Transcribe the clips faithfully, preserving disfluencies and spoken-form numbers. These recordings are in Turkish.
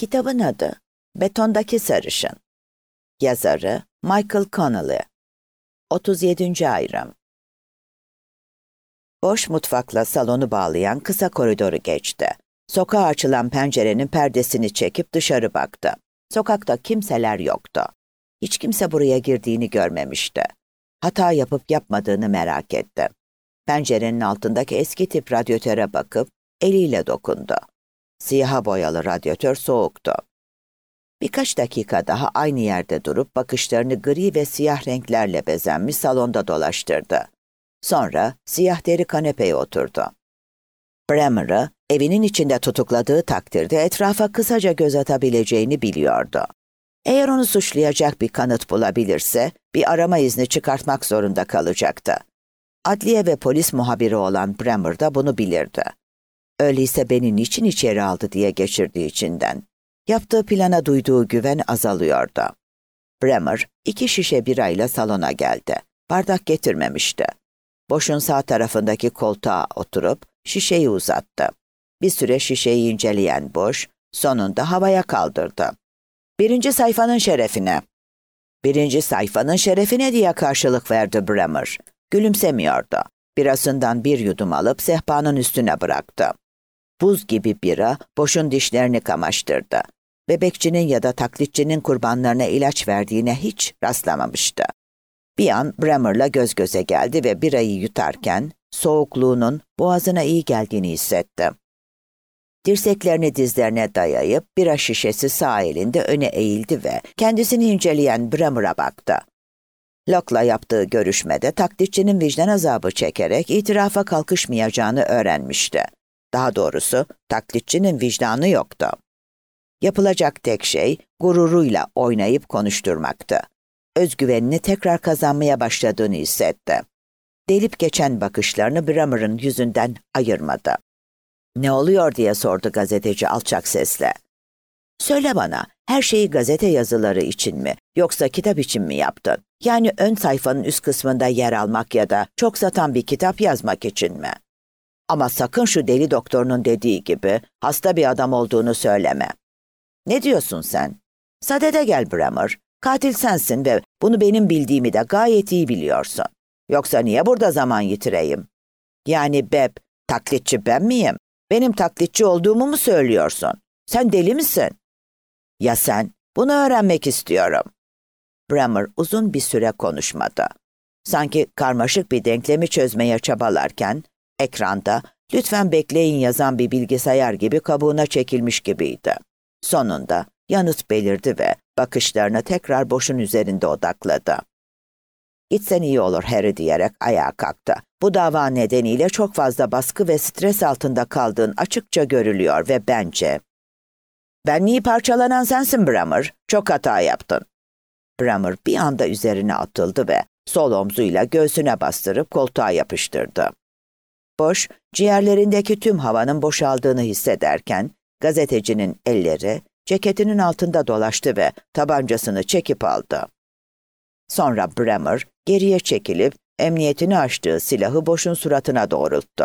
Kitabın adı Betondaki Sarışın. Yazarı Michael Connelly. otuz yedinci ayrım. Boş mutfakla salonu bağlayan kısa koridoru geçti. Sokağa açılan pencerenin perdesini çekip dışarı baktı. Sokakta kimseler yoktu. Hiç kimse buraya girdiğini görmemişti. Hata yapıp yapmadığını merak etti. Pencerenin altındaki eski tip radyatöre bakıp eliyle dokundu. Siyaha boyalı radyatör soğuktu. Birkaç dakika daha aynı yerde durup bakışlarını gri ve siyah renklerle bezenmiş salonda dolaştırdı. Sonra siyah deri kanepeye oturdu. Bremer'ı evinin içinde tutukladığı takdirde etrafa kısaca göz atabileceğini biliyordu. Eğer onu suçlayacak bir kanıt bulabilirse bir arama izni çıkartmak zorunda kalacaktı. Adliye ve polis muhabiri olan Bremer da bunu bilirdi. Öyleyse beni niçin içeri aldı diye geçirdiği içinden. Yaptığı plana duyduğu güven azalıyordu. Bremer iki şişe birayla salona geldi. Bardak getirmemişti. Boş'un sağ tarafındaki koltuğa oturup şişeyi uzattı. Bir süre şişeyi inceleyen Boş, sonunda havaya kaldırdı. Birinci sayfanın şerefine. Birinci sayfanın şerefine diye karşılık verdi Bremer. Gülümsemiyordu. Birasından bir yudum alıp sehpanın üstüne bıraktı. Buz gibi bira Boş'un dişlerini kamaştırdı. Bebekçinin ya da taklitçinin kurbanlarına ilaç verdiğine hiç rastlamamıştı. Bir an Bremer'la göz göze geldi ve birayı yutarken soğukluğunun boğazına iyi geldiğini hissetti. Dirseklerini dizlerine dayayıp bira şişesi sağ elinde öne eğildi ve kendisini inceleyen Bremer'a baktı. Locke'la yaptığı görüşmede taklitçinin vicdan azabı çekerek itirafa kalkışmayacağını öğrenmişti. Daha doğrusu taklitçinin vicdanı yoktu. Yapılacak tek şey gururuyla oynayıp konuşturmaktı. Özgüvenini tekrar kazanmaya başladığını hissetti. Delip geçen bakışlarını Bremer'ın yüzünden ayırmadı. "Ne oluyor?" diye sordu gazeteci alçak sesle. "Söyle bana, her şeyi gazete yazıları için mi, yoksa kitap için mi yaptın? Yani ön sayfanın üst kısmında yer almak ya da çok satan bir kitap yazmak için mi? Ama sakın şu deli doktorunun dediği gibi hasta bir adam olduğunu söyleme." "Ne diyorsun sen?" "Sadede gel Bremer. Katil sensin ve bunu benim bildiğimi de gayet iyi biliyorsun. Yoksa niye burada zaman yitireyim?" "Yani Beb, taklitçi ben miyim? Benim taklitçi olduğumu mu söylüyorsun? Sen deli misin?" "Ya sen? Bunu öğrenmek istiyorum." Bremer uzun bir süre konuşmadı. Sanki karmaşık bir denklemi çözmeye çabalarken, ekranda "lütfen bekleyin" yazan bir bilgisayar gibi kabuğuna çekilmiş gibiydi. Sonunda yanıt belirdi ve bakışlarını tekrar Boş'un üzerinde odakladı. "Gitsen iyi olur Harry" diyerek ayağa kalktı. "Bu dava nedeniyle çok fazla baskı ve stres altında kaldığın açıkça görülüyor ve bence..." "Benliği parçalanan sensin Bremer. Çok hata yaptın." Bremer bir anda üzerine atıldı ve sol omzuyla göğsüne bastırıp koltuğa yapıştırdı. Boş, ciğerlerindeki tüm havanın boşaldığını hissederken, gazetecinin elleri ceketinin altında dolaştı ve tabancasını çekip aldı. Sonra Bremer geriye çekilip emniyetini açtığı silahı Boş'un suratına doğrulttu.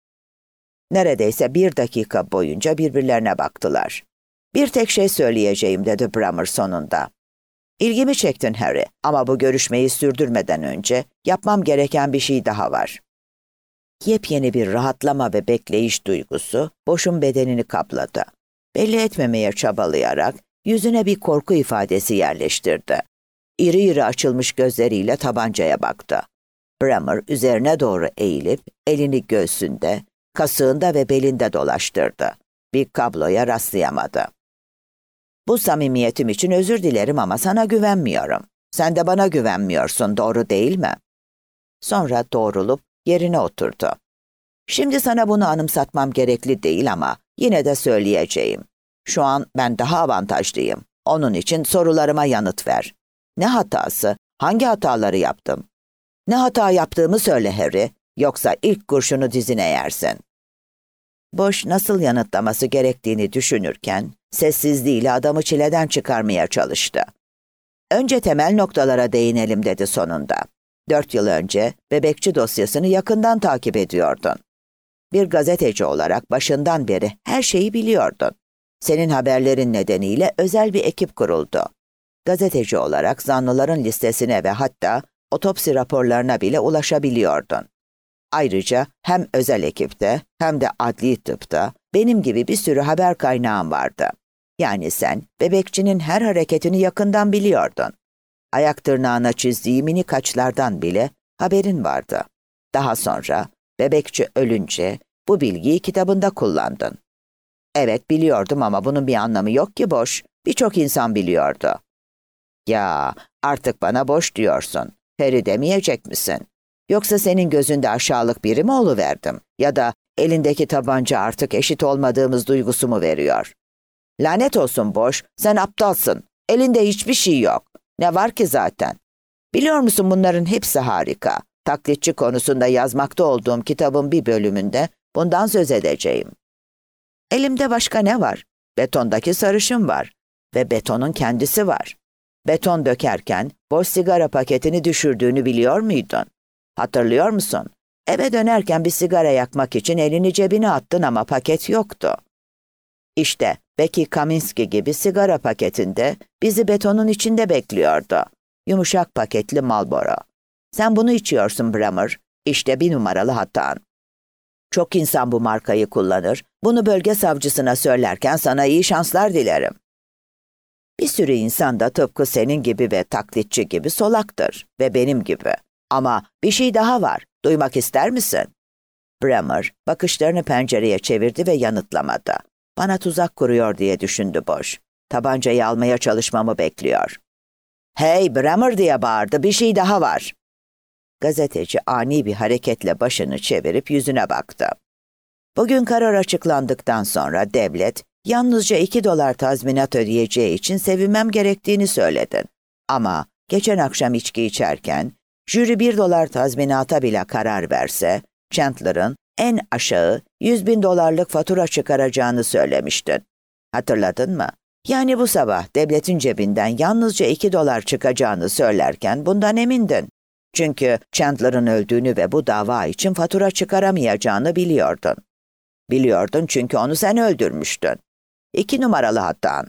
Neredeyse bir dakika boyunca birbirlerine baktılar. "Bir tek şey söyleyeceğim" dedi Bremer sonunda. "İlgimi çektin Harry, ama bu görüşmeyi sürdürmeden önce yapmam gereken bir şey daha var." Yepyeni bir rahatlama ve bekleyiş duygusu Boş'un bedenini kapladı. Belli etmemeye çabalayarak yüzüne bir korku ifadesi yerleştirdi. İri iri açılmış gözleriyle tabancaya baktı. Bremer üzerine doğru eğilip elini göğsünde, kasığında ve belinde dolaştırdı. Bir kabloya rastlayamadı. "Bu samimiyetim için özür dilerim ama sana güvenmiyorum. Sen de bana güvenmiyorsun, doğru değil mi?" Sonra doğrulup yerine oturdu. "Şimdi sana bunu anımsatmam gerekli değil ama yine de söyleyeceğim. Şu an ben daha avantajlıyım. Onun için sorularıma yanıt ver. Ne hatası, hangi hataları yaptım? Ne hata yaptığımı söyle Harry, yoksa ilk kurşunu dizine yersin." Boş nasıl yanıtlaması gerektiğini düşünürken sessizliğiyle adamı çileden çıkarmaya çalıştı. "Önce temel noktalara değinelim" dedi sonunda. "Dört yıl önce bebekçi dosyasını yakından takip ediyordun. Bir gazeteci olarak başından beri her şeyi biliyordun. Senin haberlerin nedeniyle özel bir ekip kuruldu. Gazeteci olarak zanlıların listesine ve hatta otopsi raporlarına bile ulaşabiliyordun. Ayrıca hem özel ekipte hem de adli tıpta benim gibi bir sürü haber kaynağım vardı. Yani sen bebekçinin her hareketini yakından biliyordun. Ayak tırnağına çizdiği minik haçlardan bile haberin vardı. Daha sonra bebekçi ölünce bu bilgiyi kitabında kullandın. Evet biliyordum ama bunun bir anlamı yok ki boş. Birçok insan biliyordu. Ya artık bana boş diyorsun. Peri demeyecek misin? Yoksa senin gözünde aşağılık biri mi oluverdim? Ya da elindeki tabanca artık eşit olmadığımız duygusu mu veriyor? Lanet olsun boş, sen aptalsın. Elinde hiçbir şey yok. Ne var ki zaten? Biliyor musun bunların hepsi harika. Taklitçi konusunda yazmakta olduğum kitabın bir bölümünde bundan söz edeceğim. Elimde başka ne var? Betondaki sarışın var. Ve betonun kendisi var. Beton dökerken boş sigara paketini düşürdüğünü biliyor muydun? Hatırlıyor musun? Eve dönerken bir sigara yakmak için elini cebine attın ama paket yoktu. İşte Becky Kaminsky gibi sigara paketinde bizi betonun içinde bekliyordu. Yumuşak paketli Marlboro. Sen bunu içiyorsun Bremer. İşte bir numaralı hatan. Çok insan bu markayı kullanır. Bunu bölge savcısına söylerken sana iyi şanslar dilerim. Bir sürü insan da tıpkı senin gibi ve taklitçi gibi solaktır ve benim gibi. Ama bir şey daha var. Duymak ister misin? Bremer bakışlarını pencereye çevirdi ve yanıtlamadı. Bana tuzak kuruyor diye düşündü boş. Tabancayı almaya çalışmamı bekliyor. Hey Bremer diye bağırdı. Bir şey daha var. Gazeteci ani bir hareketle başını çevirip yüzüne baktı. Bugün karar açıklandıktan sonra devlet yalnızca iki dolar tazminat ödeyeceği için sevinmem gerektiğini söyledin. Ama geçen akşam içki içerken jüri bir dolar tazminata bile karar verse, Chandler'ın en aşağı yüz bin dolarlık fatura çıkaracağını söylemiştin. Hatırladın mı? Yani bu sabah devletin cebinden yalnızca iki dolar çıkacağını söylerken bundan emindin. Çünkü Chandler'ın öldüğünü ve bu dava için fatura çıkaramayacağını biliyordun. Biliyordun çünkü onu sen öldürmüştün. İki numaralı hatan.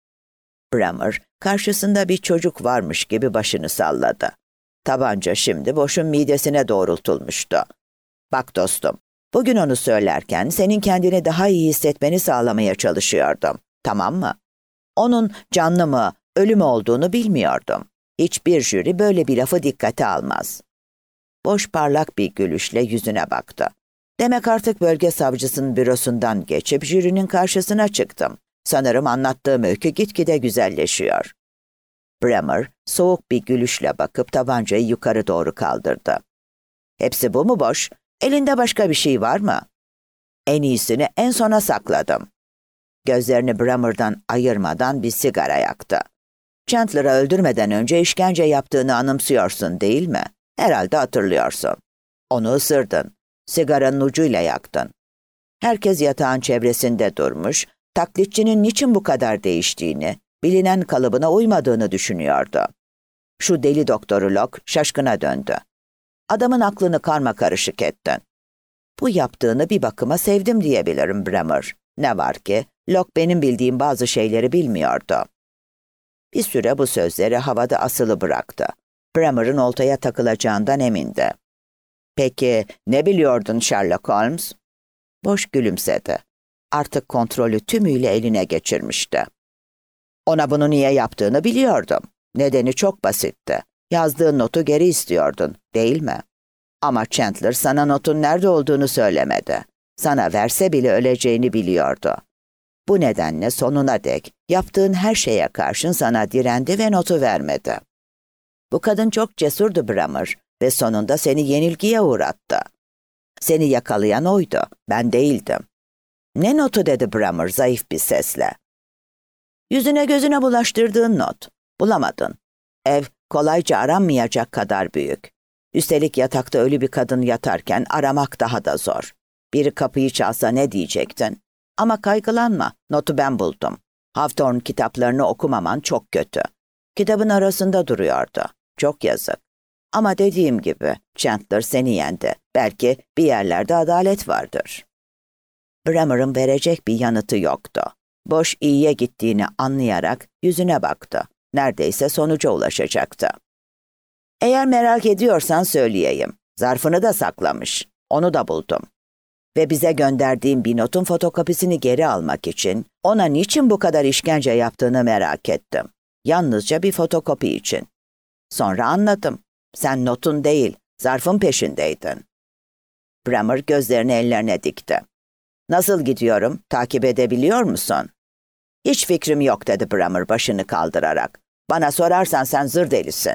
Bremer karşısında bir çocuk varmış gibi başını salladı. Tabanca şimdi boşun midesine doğrultulmuştu. Bak dostum, bugün onu söylerken senin kendini daha iyi hissetmeni sağlamaya çalışıyordum. Tamam mı? Onun canlı mı, ölü mü olduğunu bilmiyordum. Hiçbir jüri böyle bir lafı dikkate almaz. Boş parlak bir gülüşle yüzüne baktı. Demek artık bölge savcısının bürosundan geçip jürinin karşısına çıktım. Sanırım anlattığım öykü gitgide güzelleşiyor. Bremer soğuk bir gülüşle bakıp tabancayı yukarı doğru kaldırdı. Hepsi bu mu boş? Elinde başka bir şey var mı? En iyisini en sona sakladım. Gözlerini Bremer'dan ayırmadan bir sigara yaktı. Chandler'ı öldürmeden önce işkence yaptığını anımsıyorsun değil mi? Herhalde hatırlıyorsun. Onu ısırdın. Sigaranın ucuyla yaktın. Herkes yatağın çevresinde durmuş, taklitçinin niçin bu kadar değiştiğini, bilinen kalıbına uymadığını düşünüyordu. Şu deli doktoru Locke şaşkına döndü. Adamın aklını karmakarışık ettin. Bu yaptığını bir bakıma sevdim diyebilirim Bremer. Ne var ki, Locke benim bildiğim bazı şeyleri bilmiyordu. Bir süre bu sözleri havada asılı bıraktı. Bremer'ın oltaya takılacağından emindi. Peki ne biliyordun Sherlock Holmes? Boş gülümsedi. Artık kontrolü tümüyle eline geçirmişti. Ona bunu niye yaptığını biliyordum. Nedeni çok basitti. Yazdığın notu geri istiyordun, değil mi? Ama Chandler sana notun nerede olduğunu söylemedi. Sana verse bile öleceğini biliyordu. Bu nedenle sonuna dek yaptığın her şeye karşın sana direndi ve notu vermedi. Bu kadın çok cesurdu Bremer ve sonunda seni yenilgiye uğrattı. Seni yakalayan oydu, ben değildim. Ne notu dedi Bremer zayıf bir sesle. Yüzüne gözüne bulaştırdığın not. Bulamadın. Ev kolayca aranmayacak kadar büyük. Üstelik yatakta ölü bir kadın yatarken aramak daha da zor. Biri kapıyı çalsa ne diyecektin? Ama kaygılanma, notu ben buldum. Hawthorne kitaplarını okumaman çok kötü. Kitabın arasında duruyordu. Çok yazık. Ama dediğim gibi Chandler seni yendi. Belki bir yerlerde adalet vardır. Bremer'ın verecek bir yanıtı yoktu. Boş iyiye gittiğini anlayarak yüzüne baktı. Neredeyse sonuca ulaşacaktı. Eğer merak ediyorsan söyleyeyim. Zarfını da saklamış. Onu da buldum. Ve bize gönderdiğin bir notun fotokopisini geri almak için ona niçin bu kadar işkence yaptığını merak ettim. Yalnızca bir fotokopi için. Sonra anladım. Sen notun değil, zarfın peşindeydin. Bremer gözlerini ellerine dikti. Nasıl gidiyorum? Takip edebiliyor musun? Hiç fikrim yok dedi Bremer başını kaldırarak. Bana sorarsan sen zır delisin.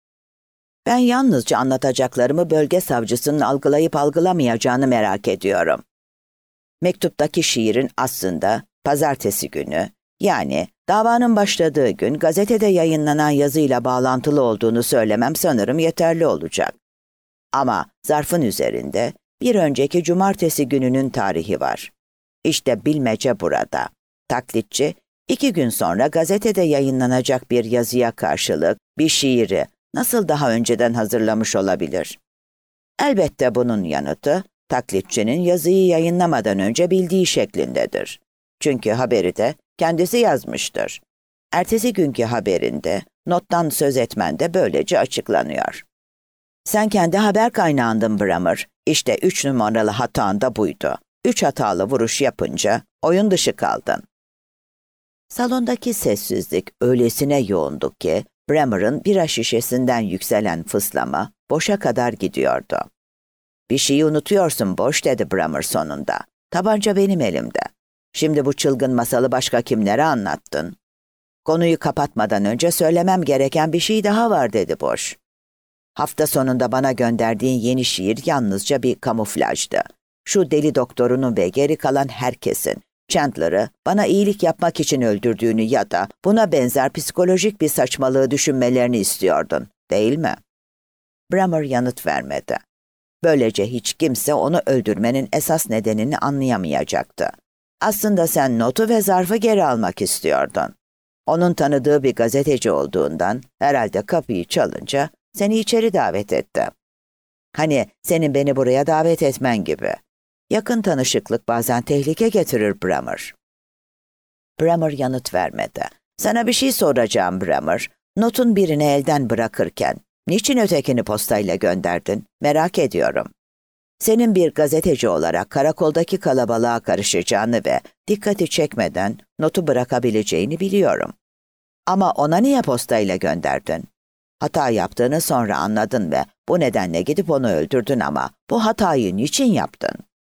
Ben yalnızca anlatacaklarımı bölge savcısının algılayıp algılamayacağını merak ediyorum. Mektuptaki şiirin aslında pazartesi günü, yani davanın başladığı gün gazetede yayınlanan yazıyla bağlantılı olduğunu söylemem sanırım yeterli olacak. Ama zarfın üzerinde bir önceki cumartesi gününün tarihi var. İşte bilmece burada. Taklitçi, iki gün sonra gazetede yayınlanacak bir yazıya karşılık bir şiiri nasıl daha önceden hazırlamış olabilir? Elbette bunun yanıtı, taklitçinin yazıyı yayınlamadan önce bildiği şeklindedir. Çünkü haberi de kendisi yazmıştır. Ertesi günkü haberinde, nottan söz etmen de böylece açıklanıyor. Sen kendi haber kaynağındın Bremer. İşte üç numaralı hatan da buydu. Üç hatalı vuruş yapınca oyun dışı kaldın. Salondaki sessizlik öylesine yoğundu ki, Bremer'ın bira şişesinden yükselen fıslama boşa kadar gidiyordu. Bir şeyi unutuyorsun boş dedi Bremer sonunda. Tabanca benim elimde. Şimdi bu çılgın masalı başka kimlere anlattın? Konuyu kapatmadan önce söylemem gereken bir şey daha var dedi boş. Hafta sonunda bana gönderdiğin yeni şiir yalnızca bir kamuflajdı. Şu deli doktorunun ve geri kalan herkesin Chandler'ı bana iyilik yapmak için öldürdüğünü ya da buna benzer psikolojik bir saçmalığı düşünmelerini istiyordun, değil mi? Bremer yanıt vermedi. Böylece hiç kimse onu öldürmenin esas nedenini anlayamayacaktı. Aslında sen notu ve zarfı geri almak istiyordun. Onun tanıdığı bir gazeteci olduğundan herhalde kapıyı çalınca seni içeri davet etti. Hani senin beni buraya davet etmen gibi. Yakın tanışıklık bazen tehlike getirir Bremer. Bremer yanıt vermedi. Sana bir şey soracağım Bremer. Notun birini elden bırakırken niçin ötekini postayla gönderdin? Merak ediyorum. Senin bir gazeteci olarak karakoldaki kalabalığa karışacağını ve dikkati çekmeden notu bırakabileceğini biliyorum. Ama ona niye postayla gönderdin? Hata yaptığını sonra anladın ve bu nedenle gidip onu öldürdün ama bu hatayı niçin yaptın?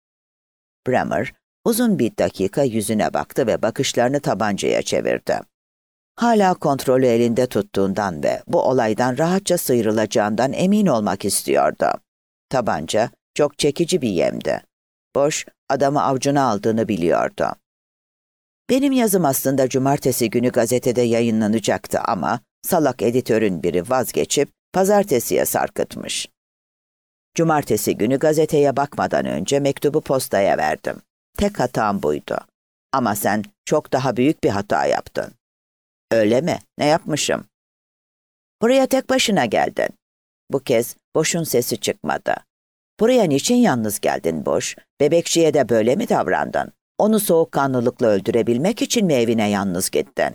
Bremer uzun bir dakika yüzüne baktı ve bakışlarını tabancaya çevirdi. Hala kontrolü elinde tuttuğundan ve bu olaydan rahatça sıyrılacağından emin olmak istiyordu. Tabanca çok çekici bir yemdi. Boş, adamı avcuna aldığını biliyordu. Benim yazım aslında cumartesi günü gazetede yayınlanacaktı ama salak editörün biri vazgeçip pazartesiye sarkıtmış. Cumartesi günü gazeteye bakmadan önce mektubu postaya verdim. Tek hatam buydu. Ama sen çok daha büyük bir hata yaptın. Öyle mi? Ne yapmışım? Buraya tek başına geldin. Bu kez Boş'un sesi çıkmadı. Buraya niçin yalnız geldin Boş? Bebekçiye de böyle mi davrandın? Onu soğukkanlılıkla öldürebilmek için mi evine yalnız gittin?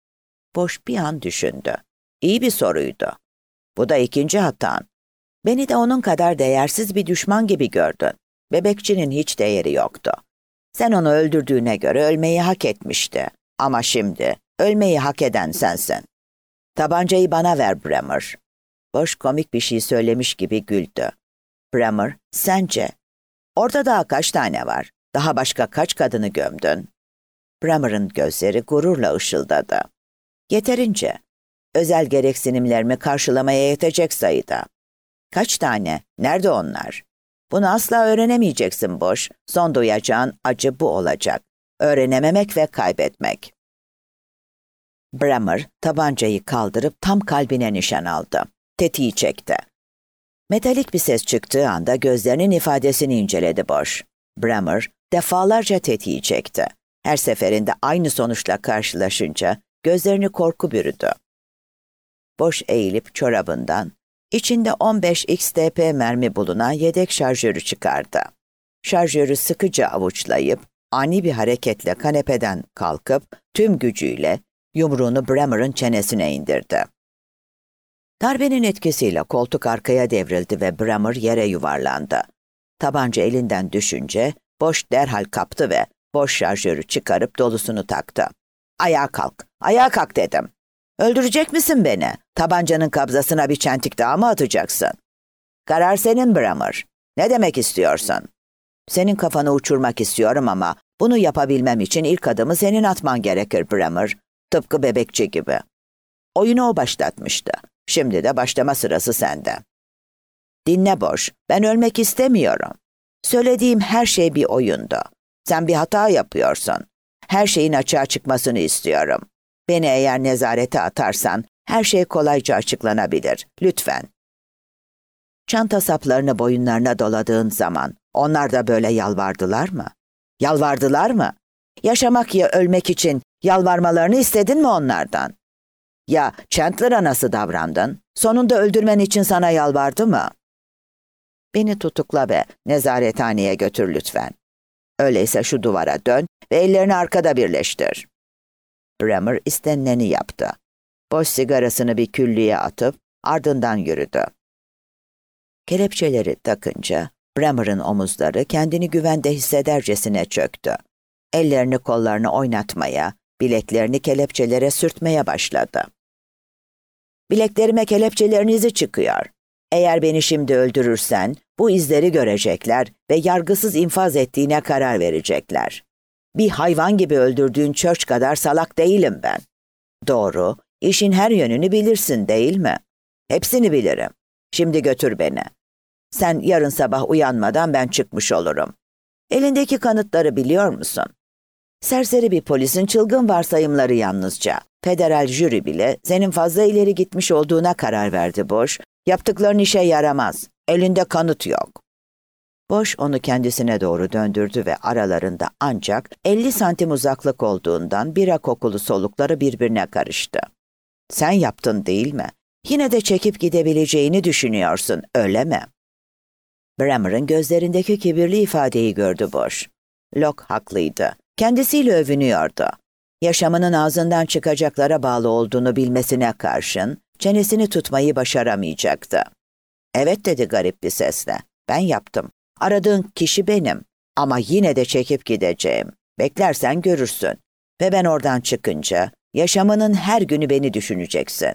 Boş bir an düşündü. İyi bir soruydu. Bu da ikinci hatan. Beni de onun kadar değersiz bir düşman gibi gördün. Bebekçinin hiç değeri yoktu. Sen onu öldürdüğüne göre ölmeyi hak etmişti. Ama şimdi ölmeyi hak eden sensin. Tabancayı bana ver Bremer. Boş komik bir şey söylemiş gibi güldü. Bremer, sence? Orada daha kaç tane var? Daha başka kaç kadını gömdün? Bremer'ın gözleri gururla ışıldadı. Yeterince. Özel gereksinimlerimi karşılamaya yetecek sayıda. Kaç tane? Nerede onlar? Bunu asla öğrenemeyeceksin Boş. Son duyacağın acı bu olacak. Öğrenememek ve kaybetmek. Bremer tabancayı kaldırıp tam kalbine nişan aldı. Tetiği çekti. Metalik bir ses çıktığı anda gözlerinin ifadesini inceledi Boş. Bremer defalarca tetiği çekti. Her seferinde aynı sonuçla karşılaşınca gözlerini korku bürüdü. Boş eğilip çorabından içinde on beş X T P mermi bulunan yedek şarjörü çıkardı. Şarjörü sıkıca avuçlayıp ani bir hareketle kanepeden kalkıp tüm gücüyle yumruğunu Bremer'ın çenesine indirdi. Darbenin etkisiyle koltuk arkaya devrildi ve Bremer yere yuvarlandı. Tabanca elinden düşünce Bosch derhal kaptı ve boş şarjörü çıkarıp dolusunu taktı. "Ayağa kalk, ayağa kalk dedim. Öldürecek misin beni? Tabancanın kabzasına bir çentik daha mı atacaksın?" "Karar senin Bremer. Ne demek istiyorsun?" "Senin kafanı uçurmak istiyorum ama bunu yapabilmem için ilk adımı senin atman gerekir Bremer. Tıpkı bebekçi gibi." Oyunu o başlatmıştı. Şimdi de başlama sırası sende. "Dinle Bosch, ben ölmek istemiyorum. Söylediğim her şey bir oyundu. Sen bir hata yapıyorsun. Her şeyin açığa çıkmasını istiyorum. Beni eğer nezarete atarsan her şey kolayca açıklanabilir. Lütfen." Çanta saplarını boyunlarına doladığın zaman onlar da böyle yalvardılar mı? Yalvardılar mı? Yaşamak ya ölmek için yalvarmalarını istedin mi onlardan? Ya Chandler'a nasıl davrandın? Sonunda öldürmen için sana yalvardı mı? "Beni tutukla ve nezarethaneye götür lütfen. Öyleyse şu duvara dön ve ellerini arkada birleştir." Bremer istenileni yaptı. Boş sigarasını bir küllüğe atıp ardından yürüdü. Kelepçeleri takınca Bremer'ın omuzları kendini güvende hissedercesine çöktü. Ellerini kollarını oynatmaya, bileklerini kelepçelere sürtmeye başladı. "Bileklerime kelepçelerin izi çıkıyor. Eğer beni şimdi öldürürsen bu izleri görecekler ve yargısız infaz ettiğine karar verecekler. Bir hayvan gibi öldürdüğün Church kadar salak değilim ben. Doğru, işin her yönünü bilirsin değil mi? Hepsini bilirim. Şimdi götür beni. Sen yarın sabah uyanmadan ben çıkmış olurum. Elindeki kanıtları biliyor musun? Serseri bir polisin çılgın varsayımları yalnızca. Federal jüri bile senin fazla ileri gitmiş olduğuna karar verdi Bosch. Yaptıkların işe yaramaz. Elinde kanıt yok." Bosch onu kendisine doğru döndürdü ve aralarında ancak elli santim uzaklık olduğundan bira kokulu solukları birbirine karıştı. "Sen yaptın değil mi? Yine de çekip gidebileceğini düşünüyorsun, öyle mi?" Bremer'ın gözlerindeki kibirli ifadeyi gördü Bosch. Locke haklıydı. Kendisiyle övünüyordu. Yaşamının ağzından çıkacaklara bağlı olduğunu bilmesine karşın çenesini tutmayı başaramayacaktı. "Evet," dedi garip bir sesle. "Ben yaptım. Aradığın kişi benim. Ama yine de çekip gideceğim. Beklersen görürsün. Ve ben oradan çıkınca yaşamının her günü beni düşüneceksin."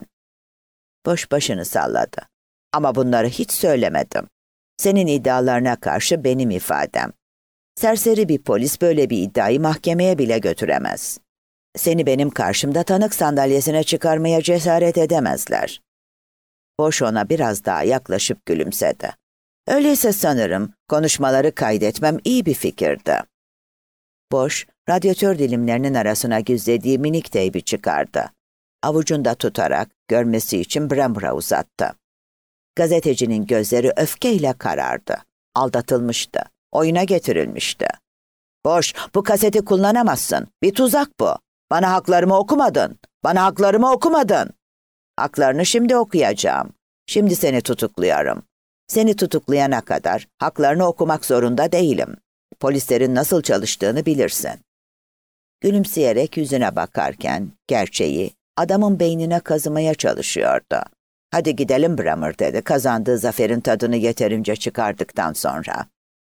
Bosch başını salladı. "Ama bunları hiç söylemedim. Senin iddialarına karşı benim ifadem. Serseri bir polis böyle bir iddiayı mahkemeye bile götüremez. Seni benim karşımda tanık sandalyesine çıkarmaya cesaret edemezler." Bosch ona biraz daha yaklaşıp gülümsedi. "Öyleyse sanırım konuşmaları kaydetmem iyi bir fikirdi." Bosch, radyatör dilimlerinin arasına gizlediği minik teybi çıkardı. Avucunda tutarak görmesi için Bremer'a uzattı. Gazetecinin gözleri öfkeyle karardı. Aldatılmıştı. Oyuna getirilmişti. "Bosch, bu kaseti kullanamazsın. Bir tuzak bu. Bana haklarımı okumadın. Bana haklarımı okumadın." "Haklarını şimdi okuyacağım. Şimdi seni tutukluyorum. Seni tutuklayana kadar haklarını okumak zorunda değilim. Polislerin nasıl çalıştığını bilirsin." Gülümseyerek yüzüne bakarken gerçeği adamın beynine kazımaya çalışıyordu. "Hadi gidelim Bremer," dedi kazandığı zaferin tadını yeterince çıkardıktan sonra.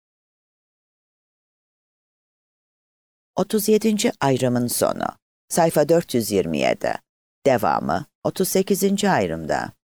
otuz yedinci ayrımın sonu. Sayfa dört yüz yirmi yedi. Devamı otuz sekizinci ayrımda.